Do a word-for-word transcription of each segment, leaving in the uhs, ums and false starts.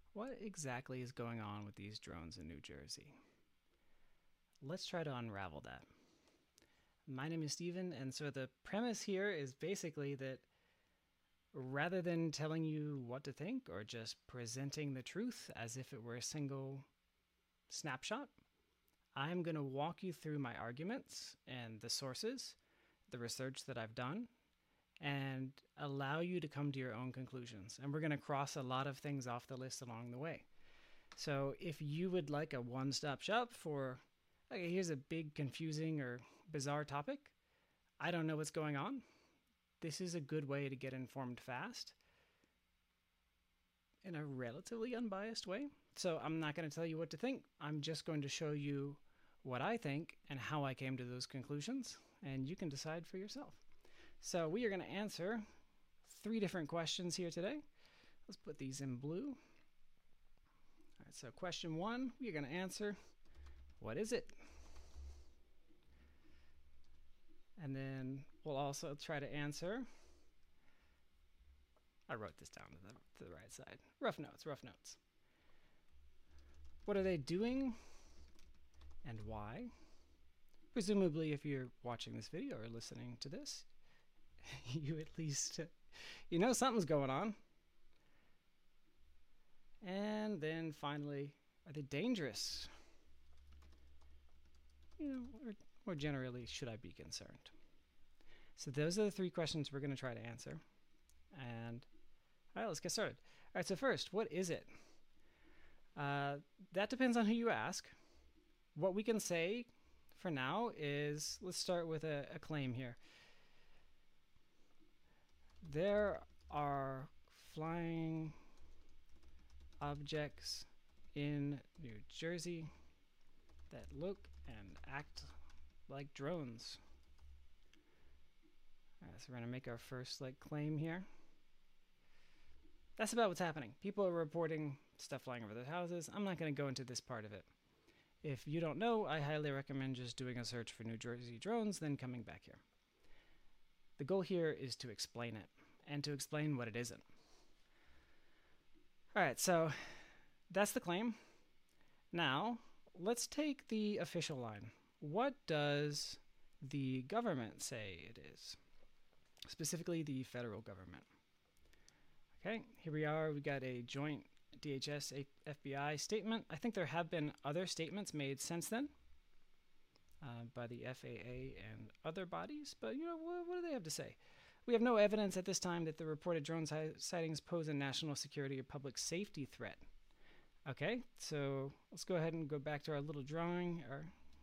What exactly is going on with these drones in New Jersey? Let's try to unravel that. My name is Steven, and so the premise here is basically that rather than telling you what to think or just presenting the truth as if it were a single snapshot, I'm going to walk you through my arguments and the sources, the research that I've done, and allow you to come to your own conclusions. And we're going to cross a lot of things off the list along the way. So if you would like a one-stop shop for, okay, here's a big, confusing, or bizarre topic, I don't know what's going on, this is a good way to get informed fast in a relatively unbiased way. So I'm not going to tell you what to think. I'm just going to show you what I think and how I came to those conclusions, and you can decide for yourself. So we are going to answer three different questions here today. Let's put these in blue. All right, so question one, we are going to answer, what is it? And then we'll also try to answer, I wrote this down to the, to the right side, rough notes, rough notes. What are they doing and why? Presumably, if you're watching this video or listening to this, you at least, you know something's going on. And then finally, are they dangerous? You know, or, or generally, should I be concerned? So those are the three questions we're going to try to answer. And all right, let's get started. All right, so first, what is it? Uh, that depends on who you ask. What we can say for now is, let's start with a, a claim here. There are flying objects in New Jersey that look and act like drones. All right, so we're going to make our first like claim here. That's about what's happening. People are reporting stuff flying over their houses. I'm not going to go into this part of it. If you don't know, I highly recommend just doing a search for New Jersey drones, then coming back here. The goal here is to explain it, and to explain what it isn't. All right, so that's the claim. Now, let's take the official line. What does the government say it is? Specifically, the federal government. Okay, here we are. We got a joint D H S F B I statement. I think there have been other statements made since then uh, by the F A A and other bodies, but you know, what, what do they have to say? We have no evidence at this time that the reported drone sightings pose a national security or public safety threat. Okay, so let's go ahead and go back to our little drawing, our,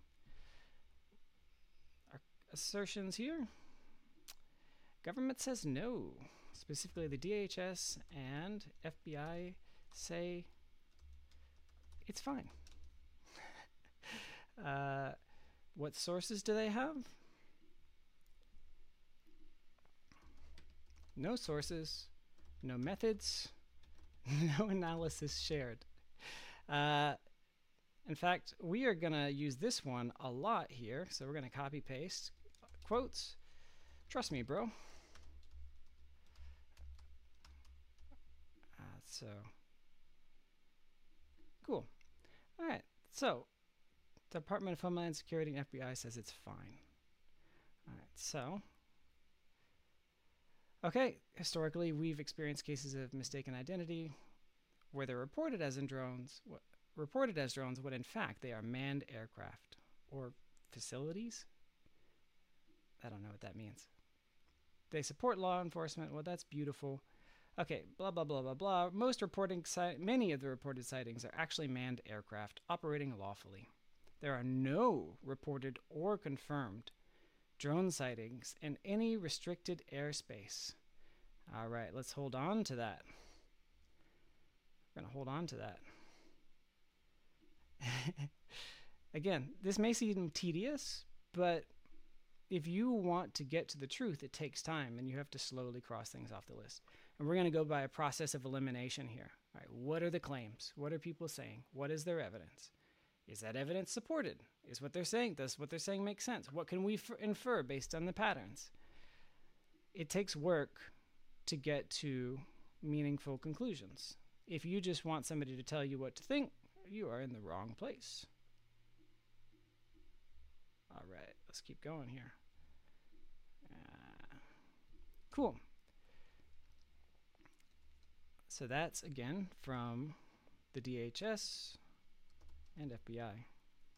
our assertions here. Government says no. Specifically, the D H S and F B I say it's fine. uh, what sources do they have? No sources, no methods, no analysis shared. Uh, in fact, we are going to use this one a lot here. So we're going to copy paste quotes. Trust me, bro. Uh, so, cool. All right. So, Department of Homeland Security and F B I says it's fine. All right. So, okay. Historically, we've experienced cases of mistaken identity where they're reported as in drones, what, reported as drones, when in fact they are manned aircraft or facilities. I don't know what that means. They support law enforcement. Well, that's beautiful. Okay, blah, blah, blah, blah, blah. Most reporting, si- many of the reported sightings are actually manned aircraft operating lawfully. There are no reported or confirmed drone sightings in any restricted airspace. All right, let's hold on to that. We're going to hold on to that. Again, this may seem tedious, but if you want to get to the truth, it takes time, and you have to slowly cross things off the list. And we're going to go by a process of elimination here. All right, what are the claims? What are people saying? What is their evidence? Is that evidence supported? Is what they're saying, does what they're saying make sense? What can we f- infer based on the patterns? It takes work to get to meaningful conclusions. If you just want somebody to tell you what to think, you are in the wrong place. All right, let's keep going here. Uh, cool. So that's, again, from the D H S and F B I.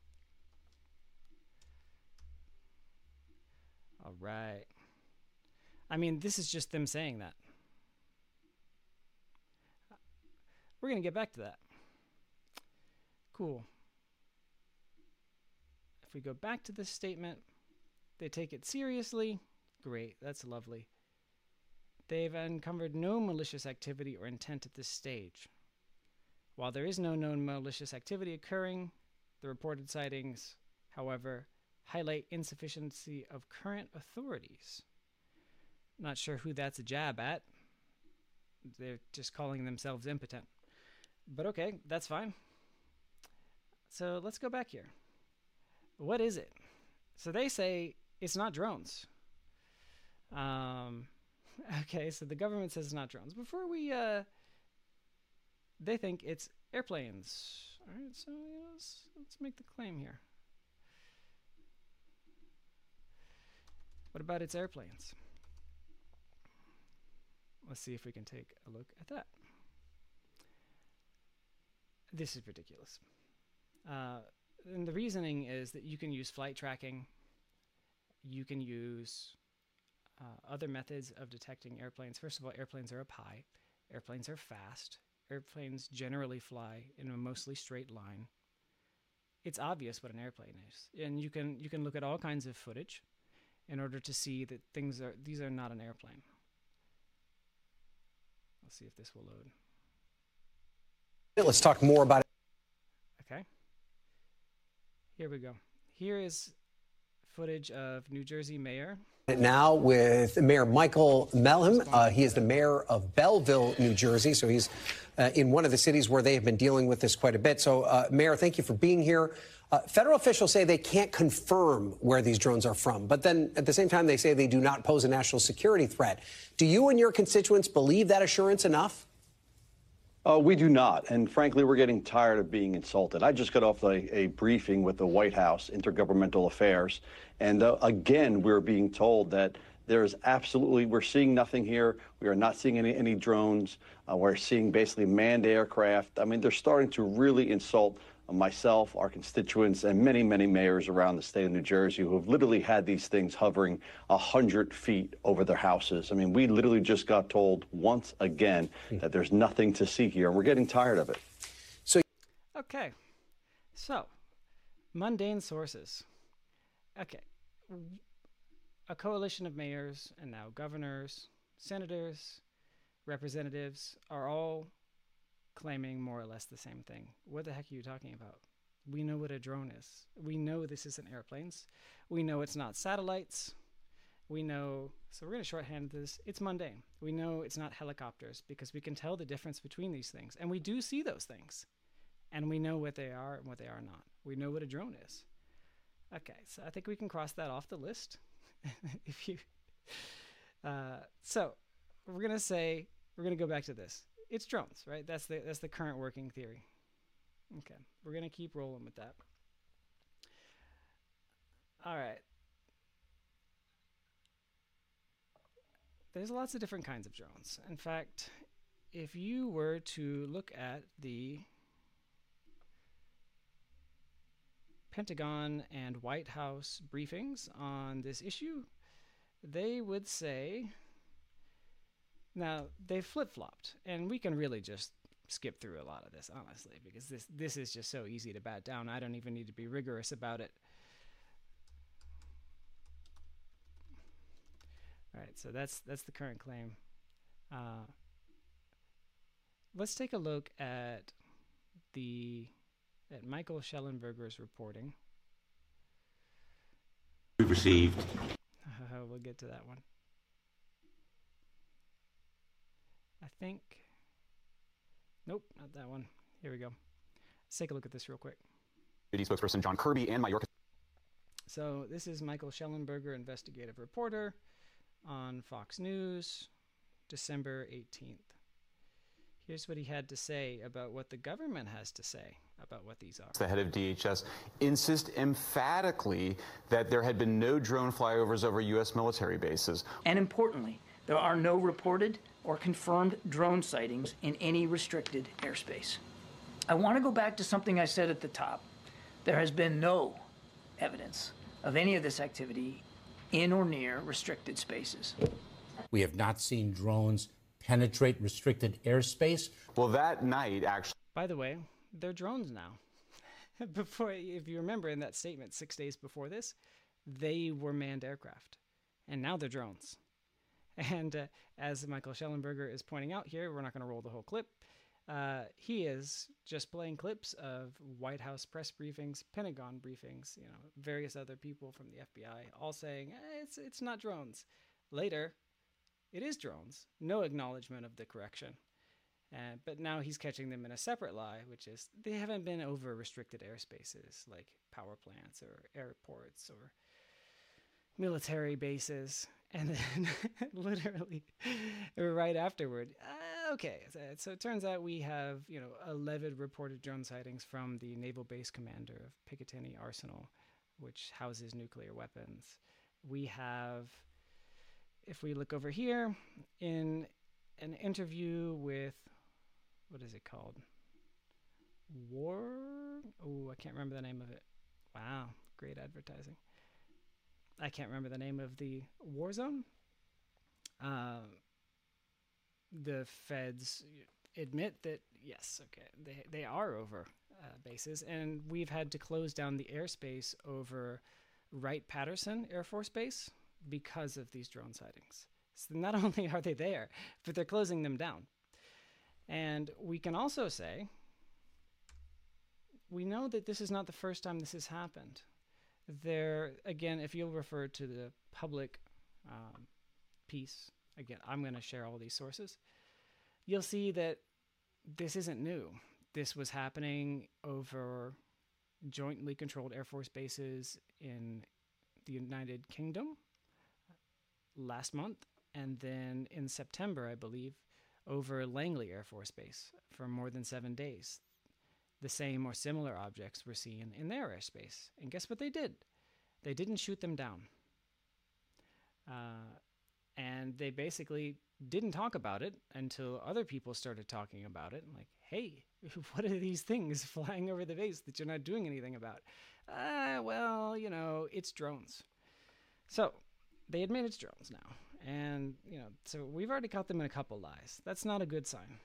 All right. I mean, this is just them saying that. We're going to get back to that. Cool. If we go back to this statement, they take it seriously. Great, that's lovely. They've uncovered no malicious activity or intent at this stage. While there is no known malicious activity occurring, the reported sightings, however, highlight insufficiency of current authorities. Not sure who that's a jab at. They're just calling themselves impotent. But okay, that's fine. So let's go back here. What is it? So they say it's not drones. Um, okay, so the government says it's not drones. Before we, uh, they think it's airplanes. All right, so yeah, let's, let's make the claim here. What about its airplanes? Let's see if we can take a look at that. This is ridiculous. Uh, and the reasoning is that you can use flight tracking. You can use uh, other methods of detecting airplanes. First of all, airplanes are up high. Airplanes are fast. Airplanes generally fly in a mostly straight line. It's obvious what an airplane is. And you can you can look at all kinds of footage in order to see that things are these are not an airplane. Let's see if this will load. Let's talk more about it. Okay. Here we go. Here is footage of New Jersey Mayor. Now with Mayor Michael Melham. Uh, he is the mayor of Belleville, New Jersey. So he's uh, in one of the cities where they have been dealing with this quite a bit. So, uh, Mayor, thank you for being here. Uh, federal officials say they can't confirm where these drones are from. But then at the same time, they say they do not pose a national security threat. Do you and your constituents believe that assurance enough? Uh, we do not. And frankly, we're getting tired of being insulted. I just got off a, a briefing with the White House Intergovernmental Affairs. And uh, again, we're being told that there is absolutely, we're seeing nothing here. We are not seeing any, any drones. Uh, we're seeing basically manned aircraft. I mean, they're starting to really insult myself, our constituents, and many, many mayors around the state of New Jersey who have literally had these things hovering one hundred feet over their houses. I mean, we literally just got told once again that there's nothing to see here, and we're getting tired of it. So, okay. So, mundane sources. Okay. A coalition of mayors and now governors, senators, representatives are all claiming more or less the same thing. What the heck are you talking about? We know what a drone is. We know this isn't airplanes. We know it's not satellites. We know, so we're going to shorthand this. It's mundane. We know it's not helicopters because we can tell the difference between these things. And we do see those things. And we know what they are and what they are not. We know what a drone is. Okay, so I think we can cross that off the list. if you, uh, so we're going to say, we're going to go back to this. It's drones, right? That's the that's the current working theory. Okay, we're gonna keep rolling with that. All right. There's lots of different kinds of drones. In fact, if you were to look at the Pentagon and White House briefings on this issue, they would say. Now, they flip-flopped, and we can really just skip through a lot of this, honestly, because this this is just so easy to bat down. I don't even need to be rigorous about it. All right, so that's that's the current claim. Uh, let's take a look at the at Michael Shellenberger's reporting. We've received. Uh, we'll get to that one. I think, nope, not that one. Here we go. Let's take a look at this real quick. Spokesperson John Kirby and Mayorkas. So this is Michael Shellenberger, investigative reporter on Fox News, December eighteenth. Here's what he had to say about what the government has to say about what these are. The head of D H S insist emphatically that there had been no drone flyovers over U S military bases. And importantly, there are no reported or confirmed drone sightings in any restricted airspace. I want to go back to something I said at the top. There has been no evidence of any of this activity in or near restricted spaces. We have not seen drones penetrate restricted airspace. Well, that night, actually. By the way, they're drones now. Before, if you remember in that statement six days before this, they were manned aircraft, and now they're drones. And uh, as Michael Schellenberger is pointing out here, we're not going to roll the whole clip. Uh, he is just playing clips of White House press briefings, Pentagon briefings, you know, various other people from the F B I, all saying eh, it's it's not drones. Later, it is drones. No acknowledgement of the correction. Uh, but now he's catching them in a separate lie, which is they haven't been over restricted airspaces like power plants or airports or military bases. And then literally right afterward, uh, okay, so, so it turns out we have, you know, eleven reported drone sightings from the Naval Base Commander of Picatinny Arsenal, which houses nuclear weapons. We have, if we look over here, in an interview with, what is it called? War? Oh, I can't remember the name of it. Wow, great advertising. I can't remember the name of the war zone. Uh, the feds admit that, yes, okay, they, they are over uh, bases, and we've had to close down the airspace over Wright-Patterson Air Force Base because of these drone sightings. So not only are they there, but they're closing them down. And we can also say, we know that this is not the first time this has happened. There, again, if you'll refer to the public um, piece, again, I'm going to share all these sources, you'll see that this isn't new. This was happening over jointly controlled Air Force bases in the United Kingdom last month, and then in September, I believe, over Langley Air Force Base for more than seven days. The same or similar objects were seen in their airspace. And guess what they did? They didn't shoot them down. Uh, and they basically didn't talk about it until other people started talking about it. Like, hey, what are these things flying over the base that you're not doing anything about? Uh, well, you know, it's drones. So they admit it's drones now. And, you know, so we've already caught them in a couple lies. That's not a good sign.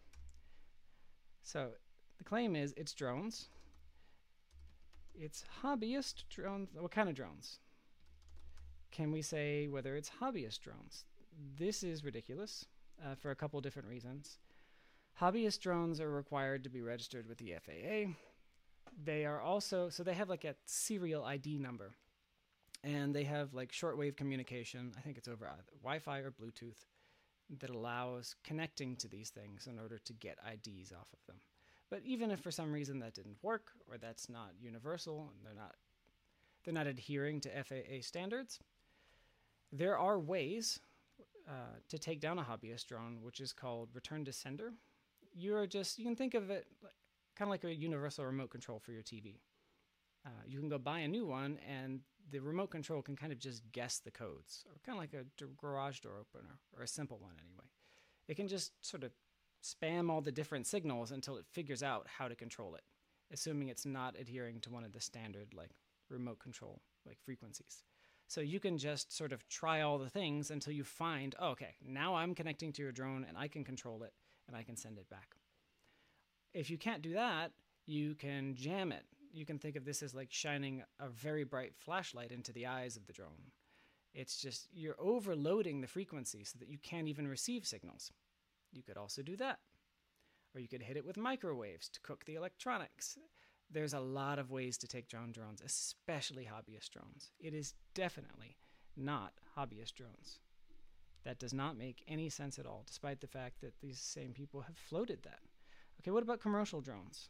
So the claim is it's drones. It's hobbyist drones. What kind of drones? Can we say whether it's hobbyist drones? This is ridiculous uh, for a couple different reasons. Hobbyist drones are required to be registered with the F A A. They are also, so they have like a serial I D number. And they have like shortwave communication, I think it's over either Wi-Fi or Bluetooth, that allows connecting to these things in order to get I Ds off of them. But even if for some reason that didn't work, or that's not universal, and they're not they're not adhering to F A A standards, there are ways uh, to take down a hobbyist drone, which is called return to sender. You're just you can think of it like, kind of like a universal remote control for your T V. Uh, you can go buy a new one, and the remote control can kind of just guess the codes, or kind of like a d- garage door opener, or a simple one anyway. It can just sort of spam all the different signals until it figures out how to control it, assuming it's not adhering to one of the standard like remote control like frequencies. So you can just sort of try all the things until you find, oh, okay, now I'm connecting to your drone and I can control it and I can send it back. If you can't do that, you can jam it. You can think of this as like shining a very bright flashlight into the eyes of the drone. It's just you're overloading the frequency so that you can't even receive signals. You could also do that. Or you could hit it with microwaves to cook the electronics. There's a lot of ways to take down drones, especially hobbyist drones. It is definitely not hobbyist drones. That does not make any sense at all, despite the fact that these same people have floated that. Okay, what about commercial drones?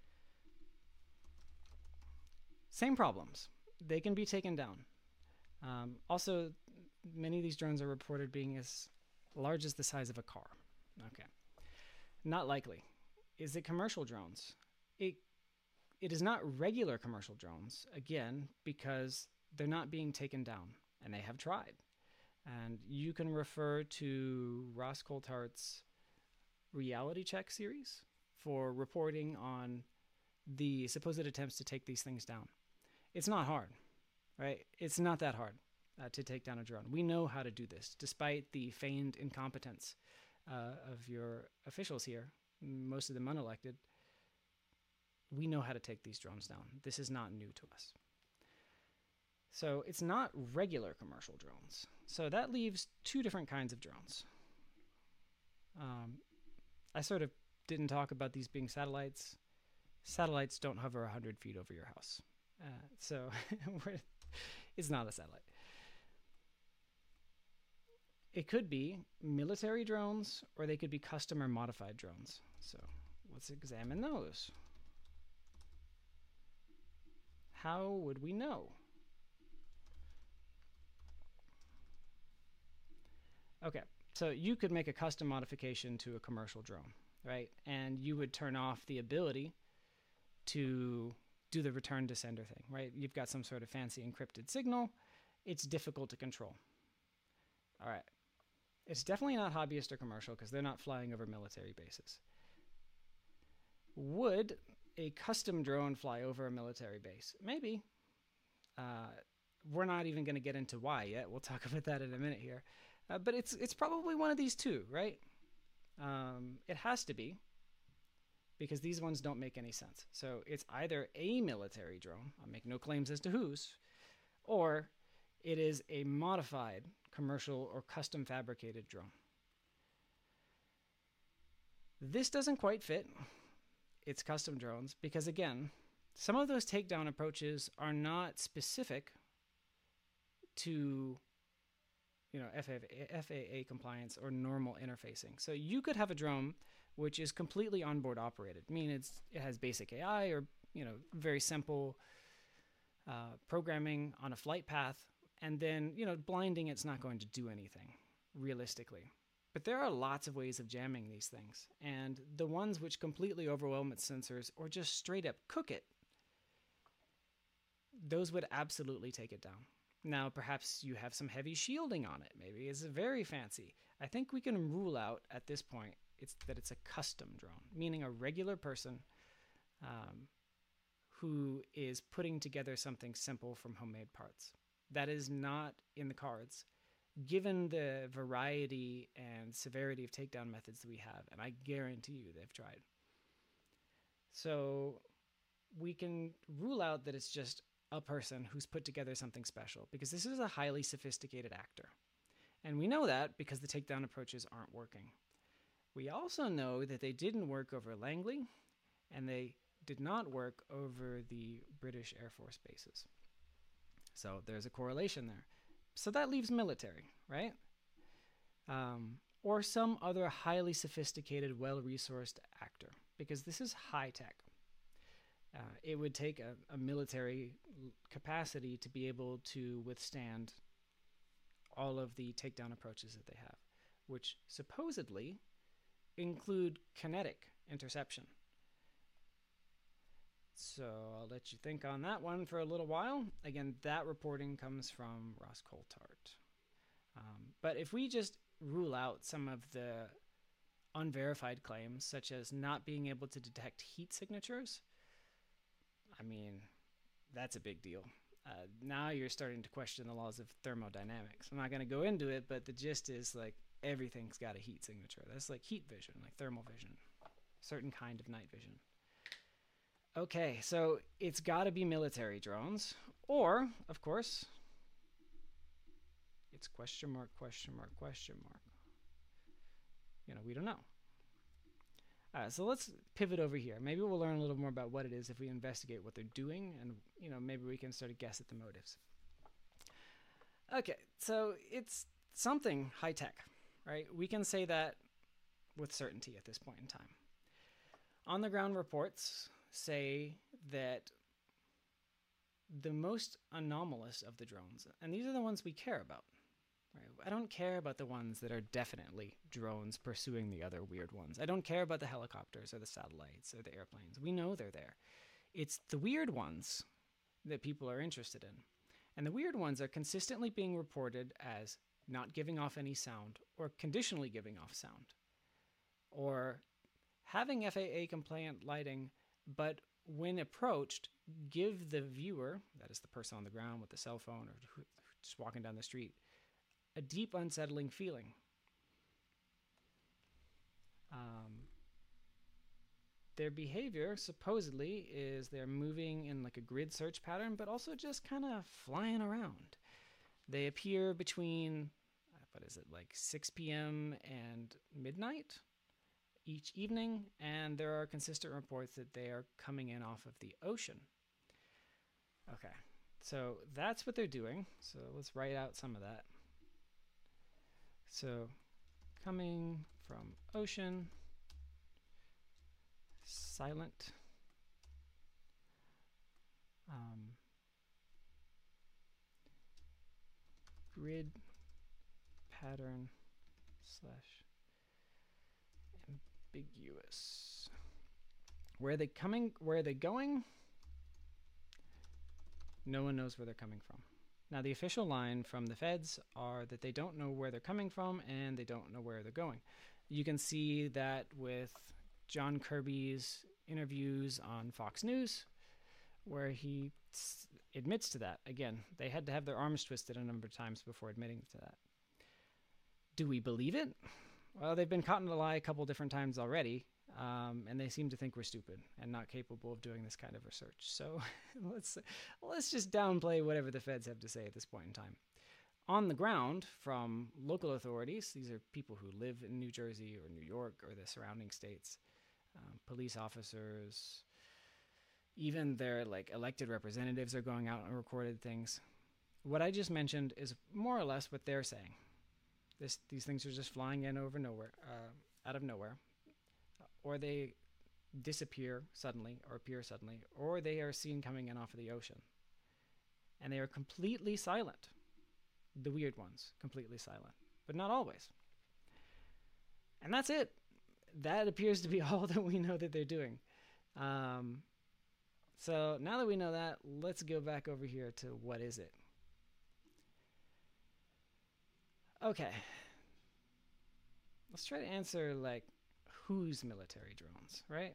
Same problems. They can be taken down. Um, also, many of these drones are reported being as large as the size of a car. Okay. Not likely. Is it commercial drones? It it is not regular commercial drones, again, because they're not being taken down, and they have tried. And you can refer to Ross Coulthart's Reality Check series for reporting on the supposed attempts to take these things down. It's not hard, right? It's not that hard uh, to take down a drone. We know how to do this, despite the feigned incompetence uh, of your officials here, most of them unelected. We know how to take these drones down. This is not new to us. So it's not regular commercial drones. So that leaves two different kinds of drones. Um, I sort of didn't talk about these being satellites. Satellites don't hover one hundred feet over your house. Uh, so it's not a satellite. It could be military drones, or they could be custom or modified drones. So let's examine those. How would we know? Okay, so you could make a custom modification to a commercial drone, right? And you would turn off the ability to do the return to sender thing, right? You've got some sort of fancy encrypted signal. It's difficult to control. All right. It's definitely not hobbyist or commercial because they're not flying over military bases. Would a custom drone fly over a military base? Maybe. Uh, we're not even going to get into why yet. We'll talk about that in a minute here. Uh, but it's it's probably one of these two, right? Um, it has to be, because these ones don't make any sense. So it's either a military drone, I'll make no claims as to whose, or it is a modified commercial or custom fabricated drone. This doesn't quite fit. It's custom drones because, again, some of those takedown approaches are not specific to, you know, F A A compliance or normal interfacing. So you could have a drone which is completely onboard operated, meaning it's it has basic A I or, you know, very simple uh, programming on a flight path, and then, you know, blinding it's not going to do anything realistically. But there are lots of ways of jamming these things, and the ones which completely overwhelm its sensors or just straight up cook it, those would absolutely take it down. Now, perhaps you have some heavy shielding on it. Maybe it's very fancy. I think we can rule out at this point it's that it's a custom drone, meaning a regular person um, who is putting together something simple from homemade parts. That is not in the cards, given the variety and severity of takedown methods that we have, and I guarantee you they've tried. So we can rule out that it's just a person who's put together something special, because this is a highly sophisticated actor. And we know that because the takedown approaches aren't working. We also know that they didn't work over Langley, and they did not work over the British Air Force bases. So there's a correlation there. So that leaves military, right? Um, or some other highly sophisticated, well-resourced actor, because this is high tech. Uh, it would take a, a military capacity to be able to withstand all of the takedown approaches that they have, which supposedly include kinetic interception. So I'll let you think on that one for a little while. Again, that reporting comes from Ross Coulthart. Um, but if we just rule out some of the unverified claims, such as not being able to detect heat signatures, I mean, that's a big deal. Uh, now you're starting to question the laws of thermodynamics. I'm not going to go into it, but the gist is like everything's got a heat signature. That's like heat vision, like thermal vision, certain kind of night vision. Okay, so it's got to be military drones, or, of course, it's question mark, question mark, question mark. You know, we don't know. Uh, so let's pivot over here. Maybe we'll learn a little more about what it is if we investigate what they're doing, and, you know, maybe we can sort of guess at the motives. Okay, so it's something high-tech, right? We can say that with certainty at this point in time. On-the-ground reports say that the most anomalous of the drones, and these are the ones we care about, Right? I don't care about the ones that are definitely drones pursuing the other weird ones. I don't care about the helicopters or the satellites or the airplanes. We know they're there. It's the weird ones that people are interested in. And the weird ones are consistently being reported as not giving off any sound or conditionally giving off sound, or having F A A compliant lighting, but when approached, give the viewer, that is the person on the ground with the cell phone or just walking down the street, a deep unsettling feeling. Um, their behavior supposedly is they're moving in like a grid search pattern, but also just kind of flying around. They appear between, what is it, like six p.m. and midnight each evening, and there are consistent reports that they are coming in off of the ocean. Okay, so that's what they're doing. So let's write out some of that. So coming from ocean, silent, um, grid pattern slash ambiguous. Where are they coming? Where are they going? No one knows where they're coming from. Now, the official line from the feds are that they don't know where they're coming from and they don't know where they're going. You can see that with John Kirby's interviews on Fox News, where he s- admits to that. Again, they had to have their arms twisted a number of times before admitting to that. Do we believe it? Well, they've been caught in a lie a couple different times already, um, and they seem to think we're stupid and not capable of doing this kind of research. So let's let's just downplay whatever the feds have to say at this point in time. On the ground, from local authorities, these are people who live in New Jersey or New York or the surrounding states, um, police officers, even their like elected representatives are going out and recorded things. What I just mentioned is more or less what they're saying. This, these things are just flying in over nowhere, uh, out of nowhere, or they disappear suddenly or appear suddenly, or they are seen coming in off of the ocean. And they are completely silent. The weird ones, completely silent, but not always. And that's it. That appears to be all that we know that they're doing. Um, so now that we know that, let's go back over here to what is it? Okay. Let's try to answer, like, whose military drones, right?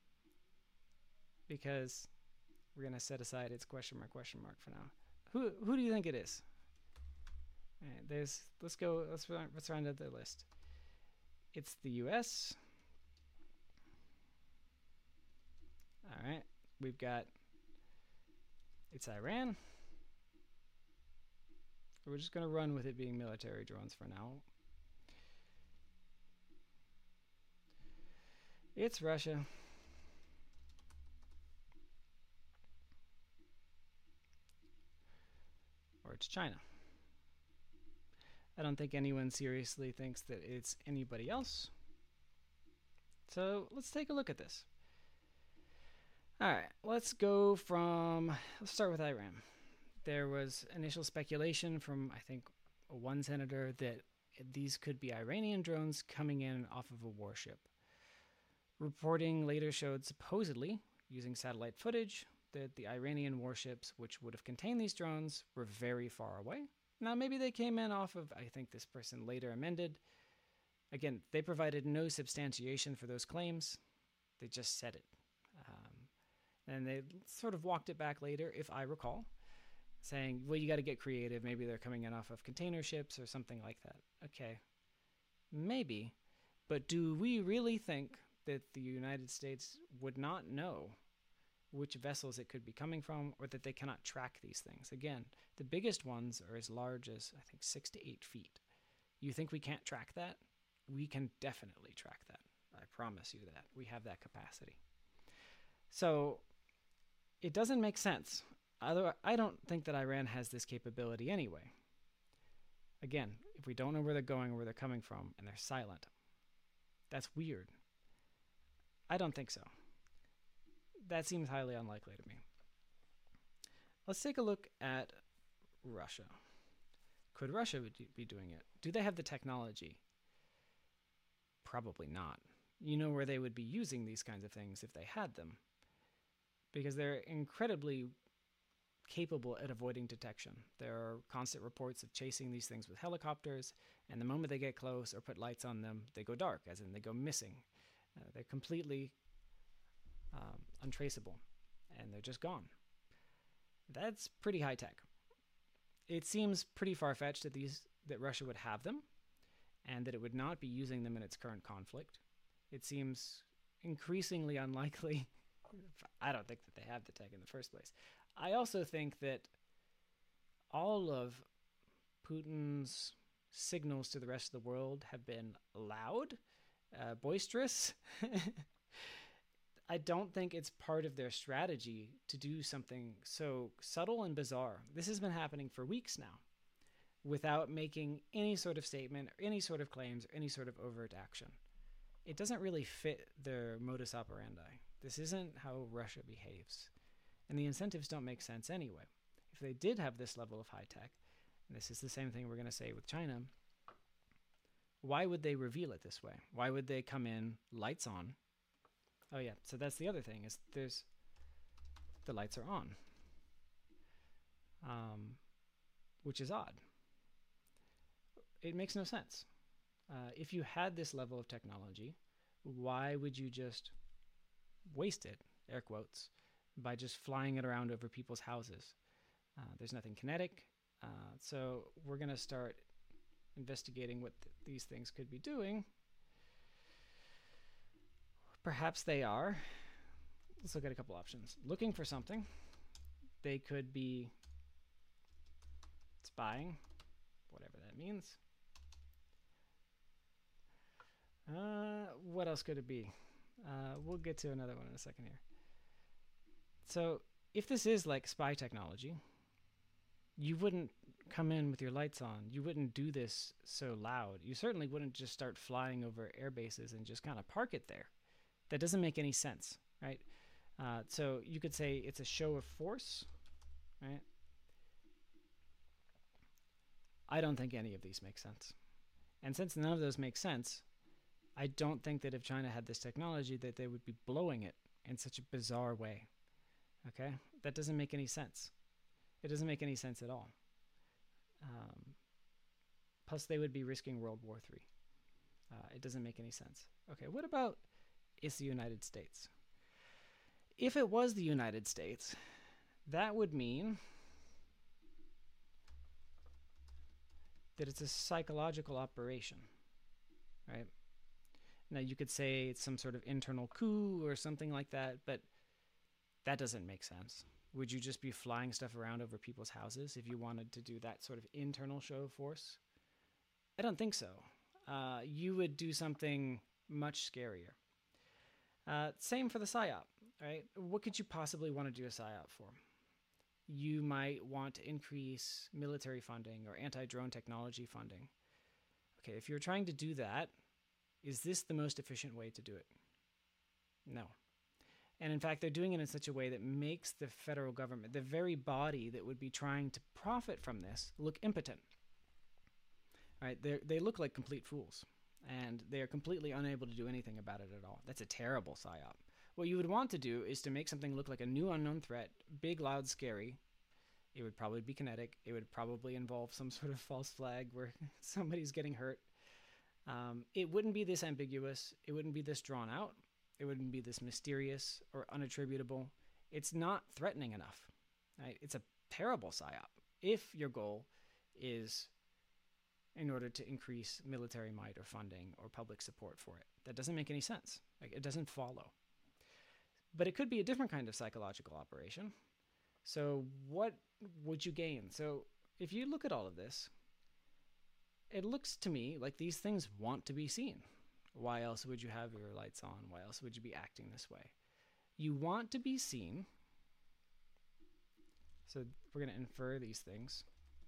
Because we're going to set aside its question mark, question mark for now. Who who do you think it is? All right, there's, let's go, let's, let's round out the list. It's the U S. All right, we've got, it's Iran. We're just going to run with it being military drones for now. It's Russia. Or it's China. I don't think anyone seriously thinks that it's anybody else. So let's take a look at this. All right, let's go from, let's start with Iran. There was initial speculation from, I think, one senator that these could be Iranian drones coming in off of a warship. Reporting later showed, supposedly, using satellite footage, that the Iranian warships, which would have contained these drones, were very far away. Now, maybe they came in off of, I think this person later amended. Again, they provided no substantiation for those claims. They just said it. Um, and they sort of walked it back later, if I recall, saying, well, you got to get creative. Maybe they're coming in off of container ships or something like that. Okay, maybe. But do we really think that the United States would not know which vessels it could be coming from, or that they cannot track these things? Again, the biggest ones are as large as, I think, six to eight feet. You think we can't track that? We can definitely track that. I promise you that. We have that capacity. So it doesn't make sense. Although I don't think that Iran has this capability anyway. Again, if we don't know where they're going or where they're coming from, and they're silent, that's weird. I don't think so. That seems highly unlikely to me. Let's take a look at Russia. Could Russia be doing it? Do they have the technology? Probably not. You know where they would be using these kinds of things if they had them, because they're incredibly capable at avoiding detection. There are constant reports of chasing these things with helicopters, and the moment they get close or put lights on them, they go dark, as in they go missing. Uh, they're completely um, untraceable, and they're just gone. That's pretty high tech. It seems pretty far-fetched that these that Russia would have them, and that it would not be using them in its current conflict. It seems increasingly unlikely. I don't think that they have the tech in the first place. I also think that all of Putin's signals to the rest of the world have been loud, uh, boisterous. I don't think it's part of their strategy to do something so subtle and bizarre. This has been happening for weeks now without making any sort of statement or any sort of claims or any sort of overt action. It doesn't really fit their modus operandi. This isn't how Russia behaves. And the incentives don't make sense anyway. If they did have this level of high tech, and this is the same thing we're going to say with China, why would they reveal it this way? Why would they come in, lights on? Oh yeah, so that's the other thing, is there's, the lights are on, um, which is odd. It makes no sense. Uh, if you had this level of technology, why would you just waste it, air quotes, by just flying it around over people's houses? Uh, there's nothing kinetic, uh, so we're going to start investigating what th these things could be doing. Perhaps they are. Let's look at a couple options. Looking for something. They could be spying, whatever that means. Uh, what else could it be? Uh, we'll get to another one in a second here. So if this is like spy technology, you wouldn't come in with your lights on. You wouldn't do this so loud. You certainly wouldn't just start flying over air bases and just kind of park it there. That doesn't make any sense, right? Uh, so you could say it's a show of force, right? I don't think any of these make sense. And since none of those make sense, I don't think that if China had this technology that they would be blowing it in such a bizarre way. Okay? That doesn't make any sense. It doesn't make any sense at all. Um, plus, they would be risking World War Three. Uh, it doesn't make any sense. Okay, what about it's the United States? If it was the United States, that would mean that it's a psychological operation, right? Now, you could say it's some sort of internal coup or something like that, but that doesn't make sense. Would you just be flying stuff around over people's houses if you wanted to do that sort of internal show of force? I don't think so. Uh, you would do something much scarier. Uh, same for the PSYOP, right? What could you possibly want to do a PSYOP for? You might want to increase military funding or anti-drone technology funding. Okay, if you're trying to do that, is this the most efficient way to do it? No. And in fact, they're doing it in such a way that makes the federal government, the very body that would be trying to profit from this, look impotent. Right? They they look like complete fools, and they are completely unable to do anything about it at all. That's a terrible PSYOP. What you would want to do is to make something look like a new unknown threat, big, loud, scary. It would probably be kinetic. It would probably involve some sort of false flag where somebody's getting hurt. Um, it wouldn't be this ambiguous. It wouldn't be this drawn out. It wouldn't be this mysterious or unattributable. It's not threatening enough. Right? It's a terrible PSYOP if your goal is in order to increase military might or funding or public support for it. That doesn't make any sense. Like, it doesn't follow. But it could be a different kind of psychological operation. So what would you gain? So if you look at all of this, it looks to me like these things want to be seen. Why else would you have your lights on? Why else would you be acting this way? You want to be seen. So we're going to infer these things.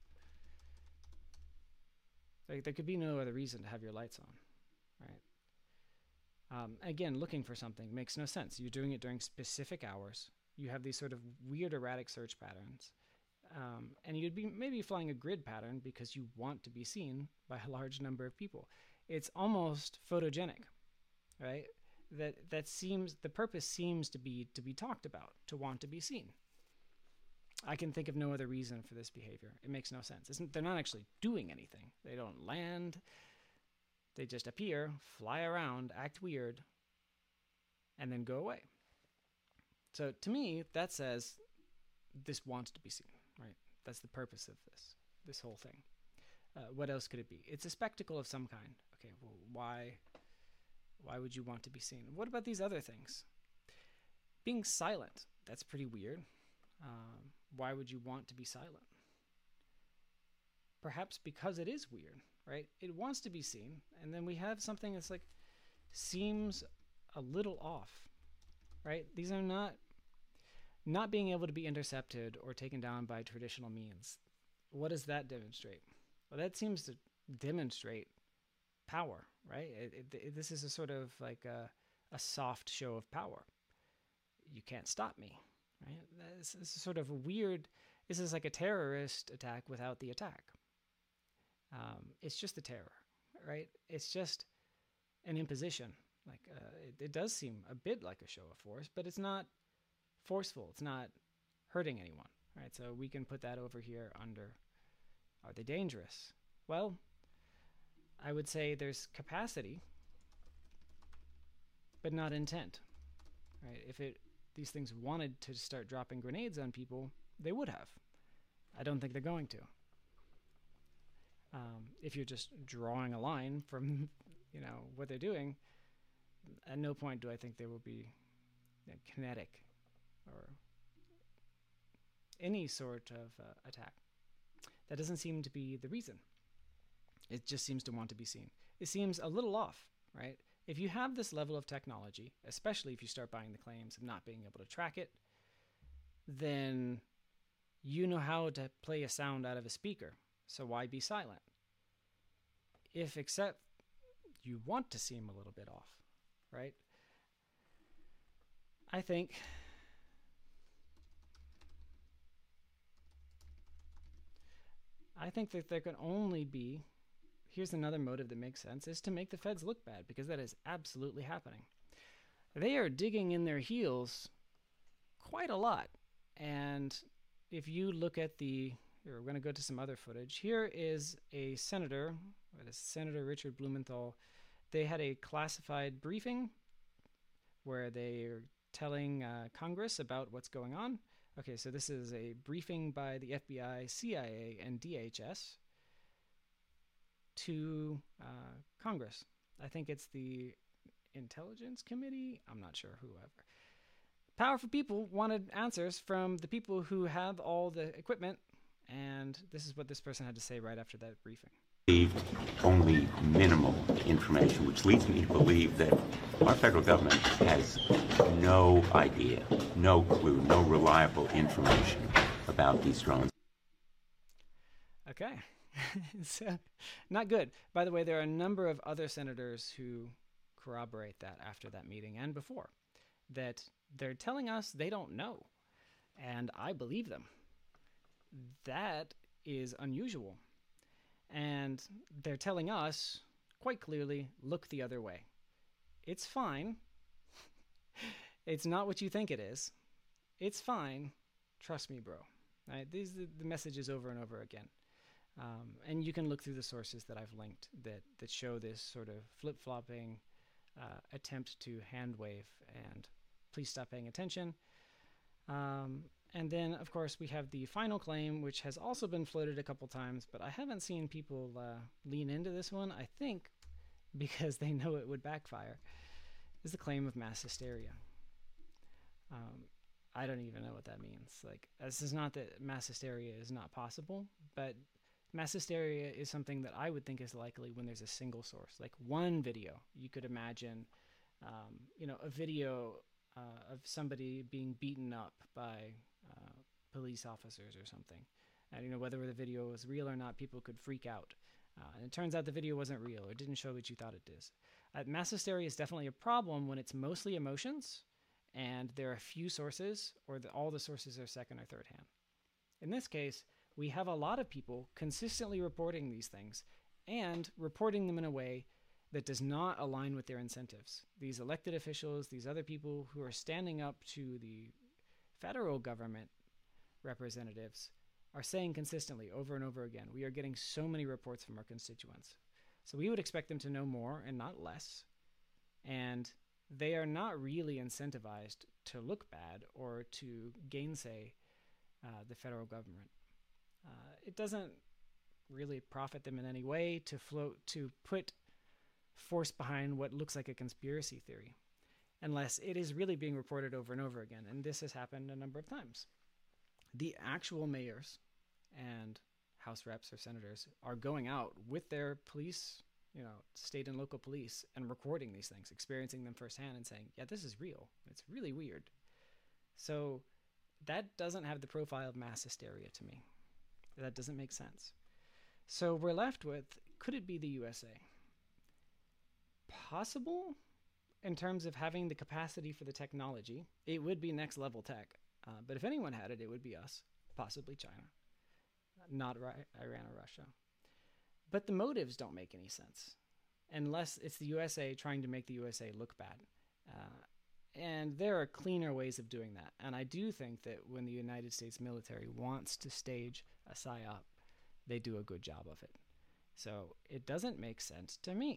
Like, there could be no other reason to have your lights on, right? Um, again, looking for something makes no sense. You're doing it during specific hours. You have these sort of weird erratic search patterns. Um, and you'd be maybe flying a grid pattern because you want to be seen by a large number of people. It's almost photogenic, right? That that seems, the purpose seems to be to be talked about, to want to be seen. I can think of no other reason for this behavior. It makes no sense. Isn't, they're not actually doing anything. They don't land. They just appear, fly around, act weird, and then go away. So to me, that says this wants to be seen, right? That's the purpose of this, this whole thing. Uh, what else could it be? It's a spectacle of some kind. Okay, well, why, why would you want to be seen? What about these other things? Being silent, that's pretty weird. Um, why would you want to be silent? Perhaps because it is weird, right? It wants to be seen, and then we have something that's like, seems a little off, right? These are not, not being able to be intercepted or taken down by traditional means. What does that demonstrate? Well, that seems to demonstrate power, right? It, it, it, this is a sort of like a, a soft show of power. You can't stop me, right? This, this is sort of a weird, this is like a terrorist attack without the attack. Um, it's just the terror, right? It's just an imposition. Like uh, it, it does seem a bit like a show of force, but it's not forceful. It's not hurting anyone, right? So we can put that over here under, are they dangerous? Well, I would say there's capacity, but not intent, right? If it these things wanted to start dropping grenades on people, they would have. I don't think they're going to. Um, if you're just drawing a line from, you know, what they're doing, at no point do I think there will be you know, kinetic or any sort of uh, attack. That doesn't seem to be the reason. It just seems to want to be seen. It seems a little off, right? If you have this level of technology, especially if you start buying the claims of not being able to track it, then you know how to play a sound out of a speaker. So why be silent? If except you want to seem a little bit off, right? I think I think that there can only be, here's another motive that makes sense, is to make the feds look bad, because that is absolutely happening. They are digging in their heels quite a lot. And if you look at the, here, we're going to go to some other footage. Here is a senator, what is Senator Richard Blumenthal. They had a classified briefing where they are telling uh, Congress about what's going on. Okay, so this is a briefing by the F B I, C I A, and D H S to uh, Congress. I think it's the Intelligence Committee. I'm not sure, whoever. Powerful people wanted answers from the people who have all the equipment, and this is what this person had to say right after that briefing. Only minimal information, which leads me to believe that our federal government has no idea, no clue, no reliable information about these drones. Okay. So, not good. By the way, there are a number of other senators who corroborate that after that meeting and before, that they're telling us they don't know, and I believe them. That is unusual. And they're telling us quite clearly, look the other way. It's fine. It's not what you think it is. It's fine. Trust me, bro. Right? These are the messages over and over again. Um, and you can look through the sources that I've linked that, that show this sort of flip-flopping uh, attempt to hand wave and please stop paying attention. Um, and then, of course, we have the final claim, which has also been floated a couple times, but I haven't seen people uh, lean into this one, I think because they know it would backfire, is the claim of mass hysteria. Um, I don't even know what that means. Like, this is not that mass hysteria is not possible, but mass hysteria is something that I would think is likely when there's a single source, like one video. You could imagine, um, you know, a video uh, of somebody being beaten up by uh, police officers or something. And, you know, whether the video was real or not, people could freak out. Uh, and it turns out the video wasn't real or didn't show what you thought it did. Uh, mass hysteria is definitely a problem when it's mostly emotions and there are a few sources, or the, all the sources are second or third hand. In this case, we have a lot of people consistently reporting these things and reporting them in a way that does not align with their incentives. These elected officials, these other people who are standing up to the federal government representatives are saying consistently over and over again, we are getting so many reports from our constituents. So we would expect them to know more and not less. And they are not really incentivized to look bad or to gainsay uh, the federal government. Uh, it doesn't really profit them in any way to float, to put force behind what looks like a conspiracy theory, unless it is really being reported over and over again. And this has happened a number of times. The actual mayors and House reps or senators are going out with their police, you know, state and local police, and recording these things, experiencing them firsthand and saying, yeah, this is real. It's really weird. So that doesn't have the profile of mass hysteria to me. That doesn't make sense. So we're left with, could it be the U S A? Possible in terms of having the capacity for the technology. It would be next level tech. Uh, but if anyone had it, it would be us, possibly China, not Iran or Russia. But the motives don't make any sense unless it's the U S A trying to make the U S A look bad. Uh, and there are cleaner ways of doing that. And I do think that when the United States military wants to stage a psyop, they do a good job of it. So it doesn't make sense to me.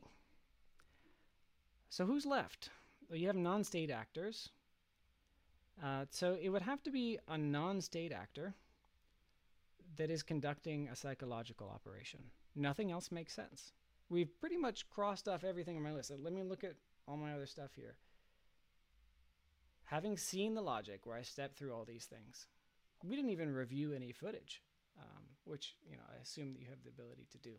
So who's left? Well, you have non-state actors. Uh, so it would have to be a non-state actor that is conducting a psychological operation. Nothing else makes sense. We've pretty much crossed off everything on my list. So let me look at all my other stuff here. Having seen the logic where I stepped through all these things, we didn't even review any footage, um, which, you know, I assume that you have the ability to do.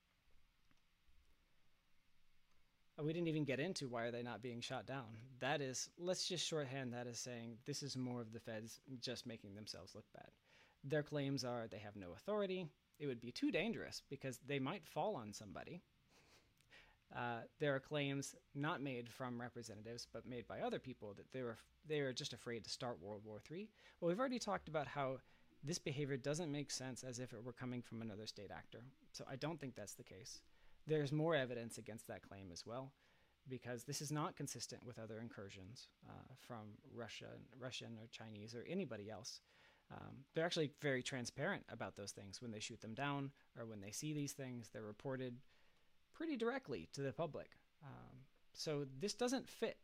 We didn't even get into why are they not being shot down. That is, let's just shorthand that as saying this is more of the feds just making themselves look bad. Their claims are they have no authority. It would be too dangerous because they might fall on somebody. Uh, there are claims not made from representatives but made by other people that they were they were just afraid to start World War Three. Well, we've already talked about how this behavior doesn't make sense as if it were coming from another state actor. So I don't think that's the case. There's more evidence against that claim as well, because this is not consistent with other incursions uh, from Russia, Russian or Chinese or anybody else. Um, they're actually very transparent about those things. When they shoot them down or when they see these things, they're reported pretty directly to the public. Um, so this doesn't fit.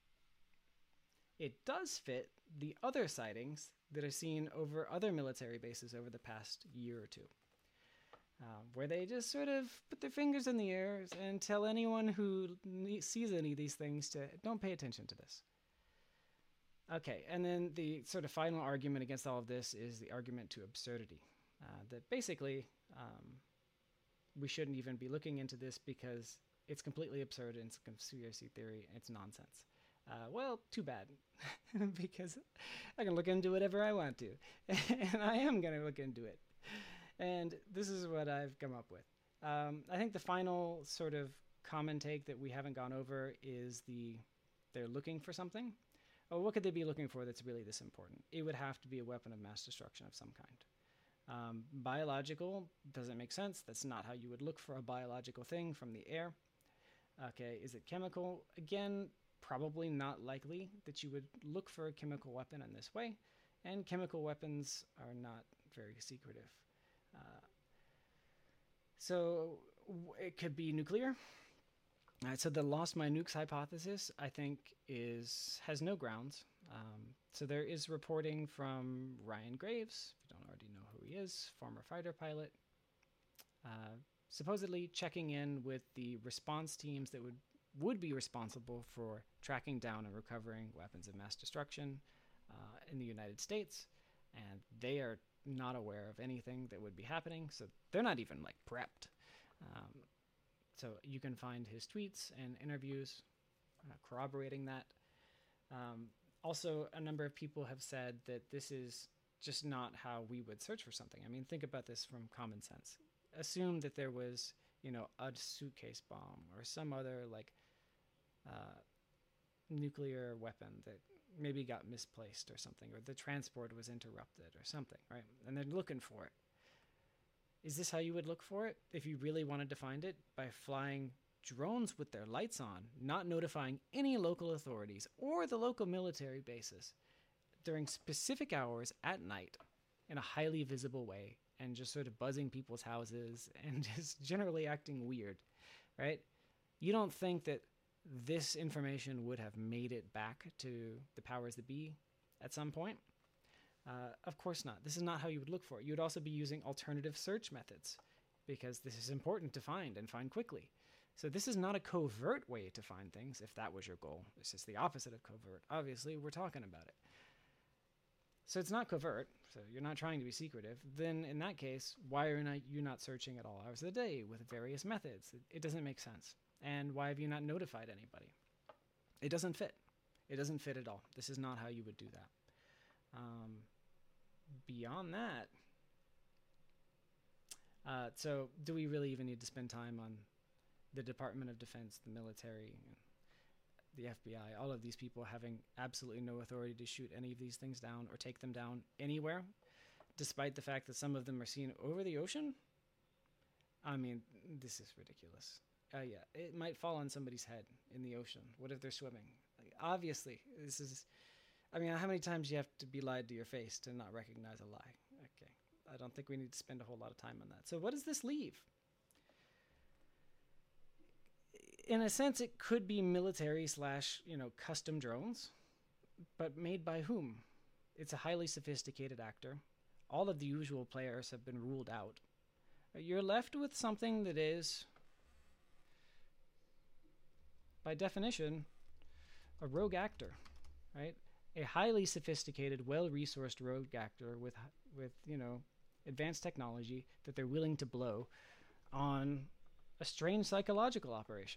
It does fit the other sightings that are seen over other military bases over the past year or two. Um, where they just sort of put their fingers in the air and tell anyone who ne- sees any of these things to don't pay attention to this. Okay, and then the sort of final argument against all of this is the argument to absurdity. Uh, that basically um, we shouldn't even be looking into this because it's completely absurd and it's a conspiracy theory and it's nonsense. Uh, well, too bad, because I can look into whatever I want to, and I am going to look into it. And this is what I've come up with. Um, I think the final sort of common take that we haven't gone over is the they're looking for something. Oh, what could they be looking for that's really this important? It would have to be a weapon of mass destruction of some kind. Um, biological doesn't make sense. That's not how you would look for a biological thing from the air. Okay, is it chemical? Again, probably not likely that you would look for a chemical weapon in this way. And chemical weapons are not very secretive. Uh, so w- it could be nuclear. All right, so the lost my nukes hypothesis, I think, is has no grounds. Um, so there is reporting from Ryan Graves, if you don't already know who he is, former fighter pilot, uh, supposedly checking in with the response teams that would, would be responsible for tracking down and recovering weapons of mass destruction uh, in the United States. And they are not aware of anything that would be happening, so they're not even like prepped. Um, so you can find his tweets and interviews uh, corroborating that. Um, also, a number of people have said that this is just not how we would search for something. I mean, think about this from common sense. Assume that there was, you know, a suitcase bomb or some other like uh, nuclear weapon that maybe got misplaced or something, or the transport was interrupted or something, right? And they're looking for it. Is this how you would look for it if you really wanted to find it? By flying drones with their lights on, not notifying any local authorities or the local military bases during specific hours at night in a highly visible way, and just sort of buzzing people's houses and just generally acting weird, right? You don't think that this information would have made it back to the powers that be at some point? Uh, of course not. This is not how you would look for it. You would also be using alternative search methods, because this is important to find and find quickly. So this is not a covert way to find things, if that was your goal. This is the opposite of covert. Obviously, we're talking about it. So it's not covert, so you're not trying to be secretive. Then in that case, why are not, you not searching at all hours of the day with various methods? It, it doesn't make sense. And why have you not notified anybody? It doesn't fit. It doesn't fit at all. This is not how you would do that. Um, beyond that, uh, so do we really even need to spend time on the Department of Defense, the military, the F B I, all of these people having absolutely no authority to shoot any of these things down or take them down anywhere, despite the fact that some of them are seen over the ocean? I mean, this is ridiculous. Uh, yeah, it might fall on somebody's head in the ocean. What if they're swimming? Like, obviously, this is... I mean, how many times do you have to be lied to your face to not recognize a lie? Okay, I don't think we need to spend a whole lot of time on that. So what does this leave? In a sense, it could be military slash, you know, custom drones, but made by whom? It's a highly sophisticated actor. All of the usual players have been ruled out. You're left with something that is, by definition, a rogue actor, right? A highly sophisticated, well-resourced rogue actor with, with, you know, advanced technology that they're willing to blow on a strange psychological operation.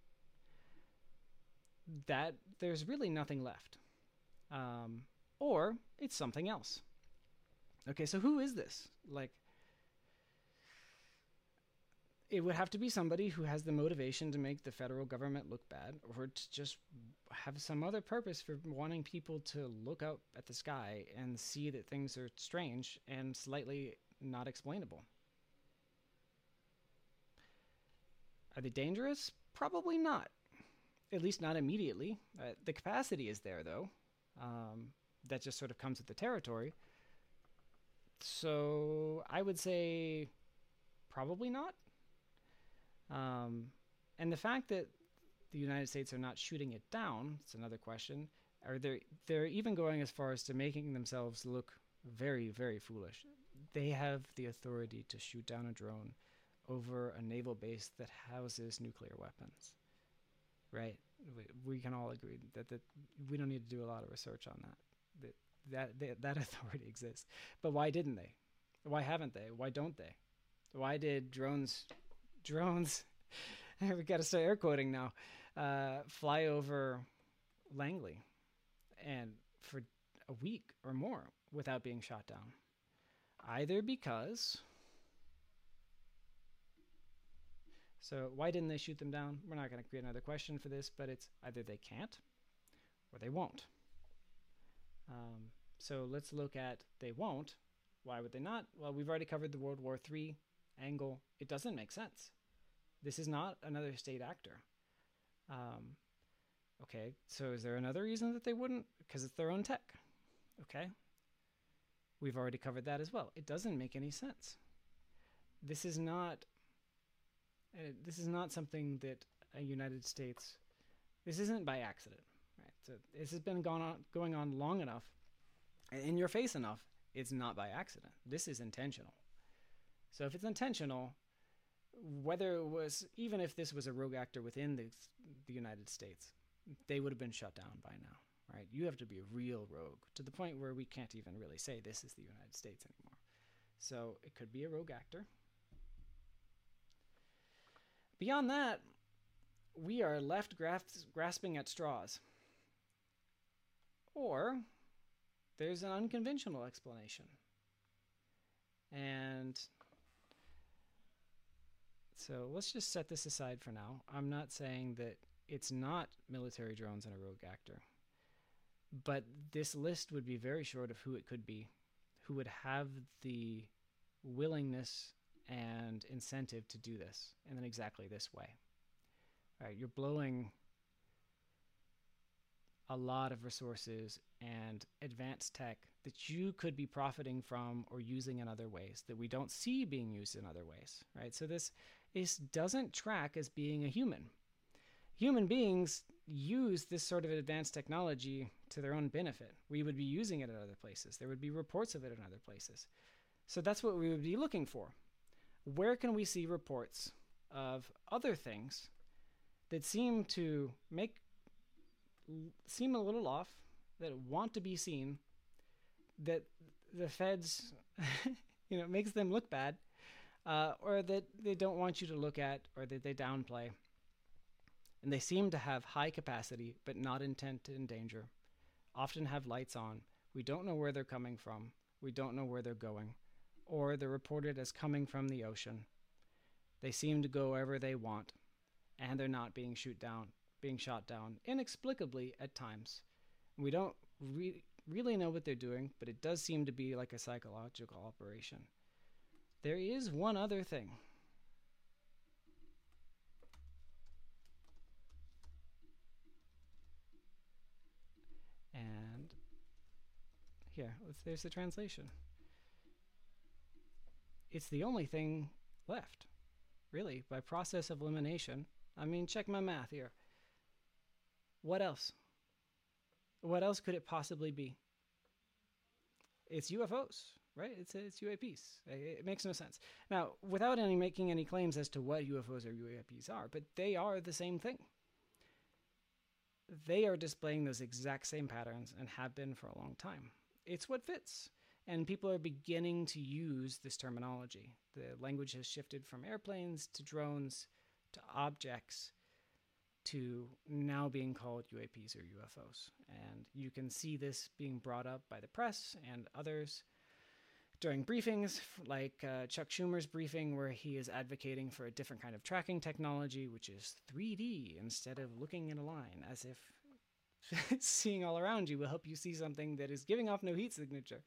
That there's really nothing left. Um, or it's something else. Okay, so who is this? Like, it would have to be somebody who has the motivation to make the federal government look bad, or to just have some other purpose for wanting people to look up at the sky and see that things are strange and slightly not explainable. Are they dangerous? Probably not. At least not immediately. Uh, the capacity is there, though. Um, that just sort of comes with the territory. So I would say probably not. Um, and the fact that the United States are not shooting it down, it's another question. Are they, they're even going as far as to making themselves look very, very foolish. They have the authority to shoot down a drone over a naval base that houses nuclear weapons, right? We, we can all agree that, that we don't need to do a lot of research on that. That, that, that authority exists. But why didn't they? Why haven't they? Why don't they? Why did drones, drones, we got to start air quoting now, uh, fly over Langley and for a week or more without being shot down? Either because... So why didn't they shoot them down? We're not going to create another question for this, but it's either they can't or they won't. Um, so let's look at they won't. Why would they not? Well, we've already covered the World War Three angle. It doesn't make sense. This is not another state actor. Um, okay, so is there another reason that they wouldn't? Because it's their own tech. Okay. We've already covered that as well. It doesn't make any sense. This is not... Uh, this is not something that a United States, this isn't by accident, right? So this has been gone on, going on long enough, in your face enough, it's not by accident. This is intentional. So if it's intentional, whether it was, even if this was a rogue actor within the, the United States, they would have been shut down by now, right? You have to be a real rogue to the point where we can't even really say this is the United States anymore. So it could be a rogue actor. Beyond that, we are left grasp- grasping at straws. Or there's an unconventional explanation. And so let's just set this aside for now. I'm not saying that it's not military drones and a rogue actor. But this list would be very short of who it could be, who would have the willingness and incentive to do this in exactly this way. All right, you're blowing a lot of resources and advanced tech that you could be profiting from or using in other ways that we don't see being used in other ways, right? So this is doesn't track as being a human. Human beings use this sort of advanced technology to their own benefit. We would be using it at other places. There would be reports of it in other places. So that's what we would be looking for. Where can we see reports of other things that seem to make seem a little off, that want to be seen, that the feds, you know, makes them look bad, uh, or that they don't want you to look at, or that they downplay. And they seem to have high capacity, but not intent to endanger, often have lights on. We don't know where they're coming from. We don't know where they're going, or they're reported as coming from the ocean. They seem to go wherever they want, and they're not being shoot down, being shot down inexplicably at times. We don't re- really know what they're doing, but it does seem to be like a psychological operation. There is one other thing. And here, let's, there's the translation. It's the only thing left, really, by process of elimination. I mean, check my math here. What else? What else could it possibly be? It's U F Os, right? It's it's U A Ps. It makes no sense. Now, without any making any claims as to what U F Os or U A Ps are, but they are the same thing. They are displaying those exact same patterns and have been for a long time. It's what fits. And people are beginning to use this terminology. The language has shifted from airplanes to drones to objects to now being called U A Ps or U F Os. And you can see this being brought up by the press and others during briefings, like uh, Chuck Schumer's briefing, where he is advocating for a different kind of tracking technology, which is three D instead of looking in a line, as if seeing all around you will help you see something that is giving off no heat signature.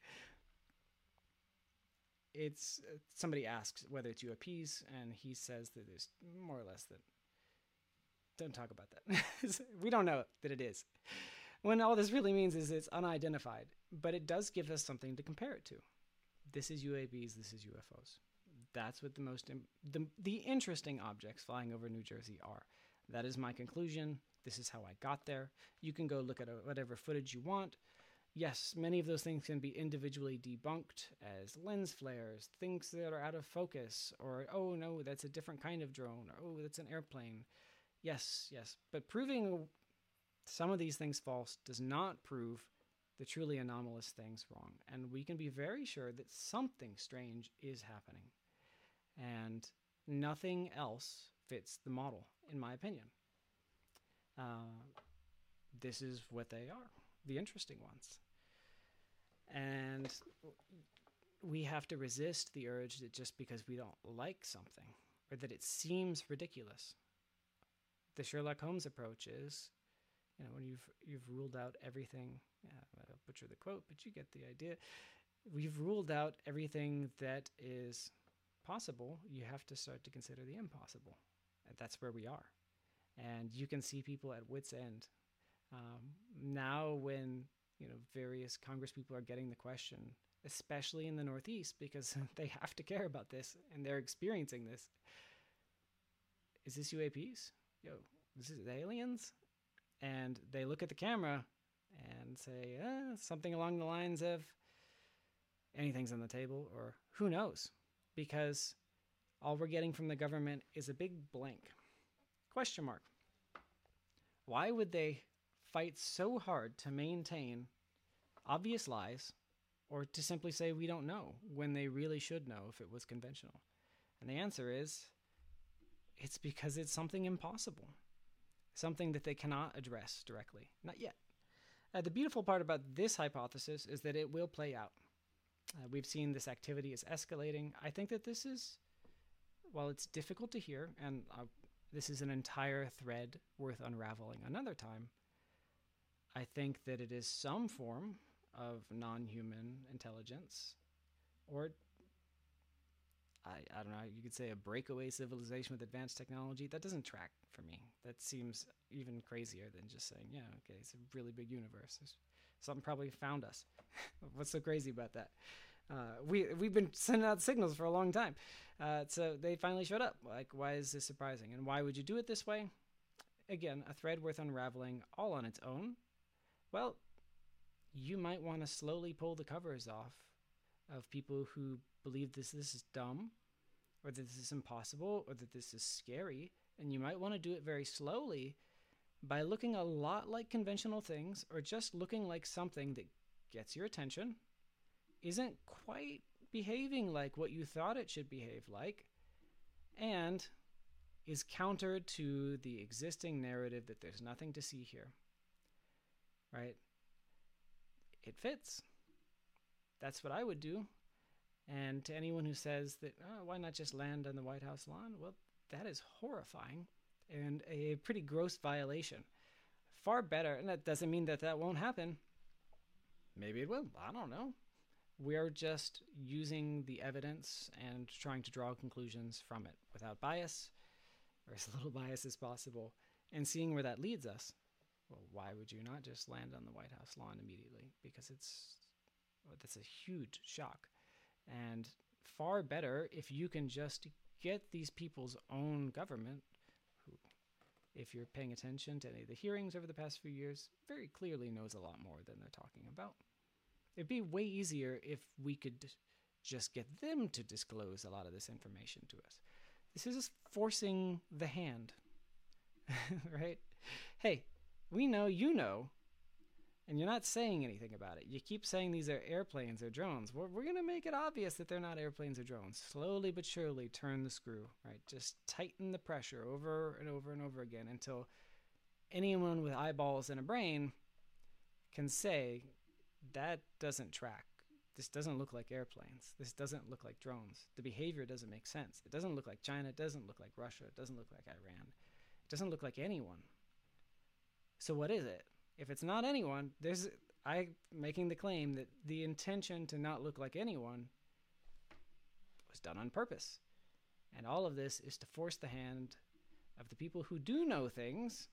It's uh, somebody asks whether it's U A Ps, and he says that there's more or less that. Don't talk about that. We don't know that it is. When all this really means is it's unidentified, but it does give us something to compare it to. This is U A Ps, this is U F Os. That's what the most Im- the, the interesting objects flying over New Jersey are. That is my conclusion. This is how I got there. You can go look at a, whatever footage you want. Yes, many of those things can be individually debunked as lens flares, things that are out of focus, or, oh no, that's a different kind of drone, or oh, that's an airplane. Yes, yes, but proving some of these things false does not prove the truly anomalous things wrong. And we can be very sure that something strange is happening. And nothing else fits the model, in my opinion. Uh, this is what they are, the interesting ones. And we have to resist the urge that just because we don't like something, or that it seems ridiculous. The Sherlock Holmes approach is, you know, when you've you've ruled out everything, yeah, I'll butcher the quote, but you get the idea. We've ruled out everything that is possible. You have to start to consider the impossible. And that's where we are. And you can see people at wit's end. Um, now when, you know, various Congress people are getting the question, especially in the Northeast, because they have to care about this and they're experiencing this. Is this U A Ps? Yo, this is aliens? And they look at the camera and say, eh, something along the lines of anything's on the table, or who knows? Because all we're getting from the government is a big blank. Question mark. Why would they fight so hard to maintain obvious lies, or to simply say we don't know, when they really should know if it was conventional? And the answer is, it's because it's something impossible, something that they cannot address directly. Not yet. Uh, the beautiful part about this hypothesis is that it will play out. Uh, we've seen this activity is escalating. I think that this is, while it's difficult to hear, and uh, this is an entire thread worth unraveling another time, I think that it is some form of non-human intelligence, or I, I don't know, you could say a breakaway civilization with advanced technology. That doesn't track for me. That seems even crazier than just saying, yeah, okay, it's a really big universe. There's something probably found us. What's so crazy about that? Uh, we, we've been sending out signals for a long time. Uh, so they finally showed up. Like, why is this surprising? And why would you do it this way? Again, a thread worth unraveling all on its own. Well, you might want to slowly pull the covers off of people who believe this, this is dumb, or that this is impossible, or that this is scary. And you might want to do it very slowly by looking a lot like conventional things, or just looking like something that gets your attention, isn't quite behaving like what you thought it should behave like, and is counter to the existing narrative that there's nothing to see here. Right? It fits. That's what I would do. And to anyone who says that, oh, why not just land on the White House lawn? Well, that is horrifying and a pretty gross violation. Far better, and that doesn't mean that that won't happen. Maybe it will. I don't know. We're just using the evidence and trying to draw conclusions from it without bias, or as little bias as possible, and seeing where that leads us. Well, why would you not just land on the White House lawn immediately? Because it's, well, that's a huge shock. And far better if you can just get these people's own government, who, if you're paying attention to any of the hearings over the past few years, very clearly knows a lot more than they're talking about. It'd be way easier if we could just get them to disclose a lot of this information to us. This is just forcing the hand, right? Hey, we know you know, and you're not saying anything about it. You keep saying these are airplanes or drones. We're, we're going to make it obvious that they're not airplanes or drones. Slowly but surely turn the screw, right? Just tighten the pressure over and over and over again until anyone with eyeballs and a brain can say, that doesn't track. This doesn't look like airplanes. This doesn't look like drones. The behavior doesn't make sense. It doesn't look like China. It doesn't look like Russia. It doesn't look like Iran. It doesn't look like anyone. So what is it? If it's not anyone, there's I making the claim that the intention to not look like anyone was done on purpose. And all of this is to force the hand of the people who do know things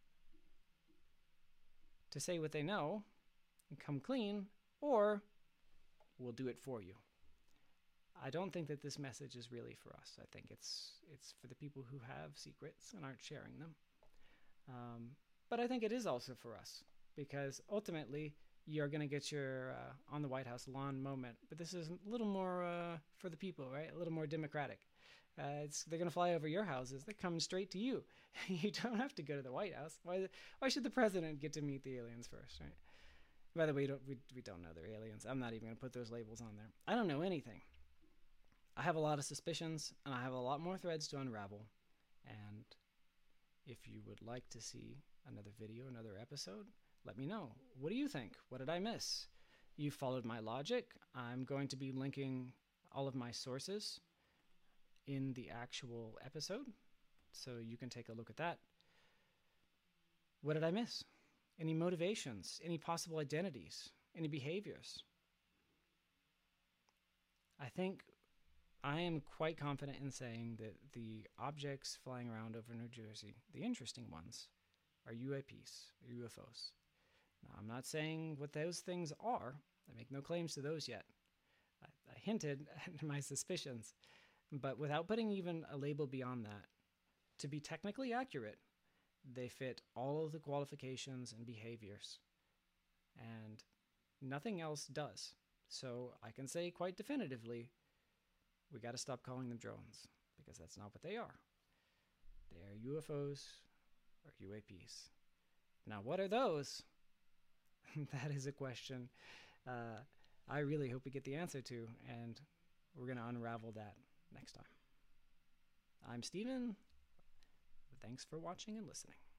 to say what they know and come clean, or we'll do it for you. I don't think that this message is really for us. I think it's it's for the people who have secrets and aren't sharing them. Um, but I think it is also for us, because ultimately you're going to get your uh, on the White House lawn moment. But this is a little more uh, for the people, right? A little more democratic. Uh, it's, they're going to fly over your houses. They're coming straight to you. You don't have to go to the White House. Why, why should the president get to meet the aliens first, right? By the way, we don't, we, we don't know they're aliens. I'm not even going to put those labels on there. I don't know anything. I have a lot of suspicions, and I have a lot more threads to unravel. And if you would like to see another video, another episode, let me know. What do you think? What did I miss? You followed my logic. I'm going to be linking all of my sources in the actual episode, so you can take a look at that. What did I miss? Any motivations? Any possible identities? Any behaviors? I think I am quite confident in saying that the objects flying around over New Jersey, the interesting ones, are U A Ps, or U F Os. Now, I'm not saying what those things are. I make no claims to those yet. I, I hinted at my suspicions, but without putting even a label beyond that, to be technically accurate, they fit all of the qualifications and behaviors, and nothing else does. So I can say quite definitively, we got to stop calling them drones, because that's not what they are. They are U F Os or U A Ps. Now, what are those? That is a question uh, I really hope we get the answer to, and we're going to unravel that next time. I'm Steven. Thanks for watching and listening.